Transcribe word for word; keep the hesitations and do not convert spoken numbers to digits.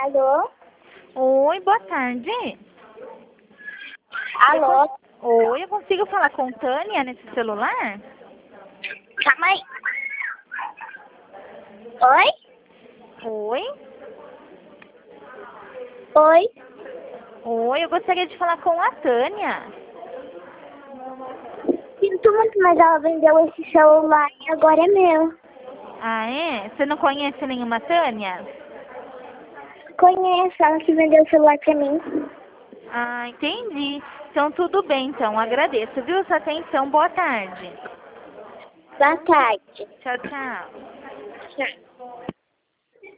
Alô? Oi, boa tarde. Alô? Oi, eu consigo falar com Tânia nesse celular? Calma aí. Oi? Oi? Oi? Oi, eu gostaria de falar com a Tânia. Sinto muito, mas ela vendeu esse celular e agora é meu. Ah, é? Você não conhece nenhuma Tânia? Conheço ela que vendeu o celular pra mim. Ah, entendi. Então tudo bem, então. Agradeço, viu, sua atenção. Boa tarde. Boa tarde. Tchau, tchau. Tchau.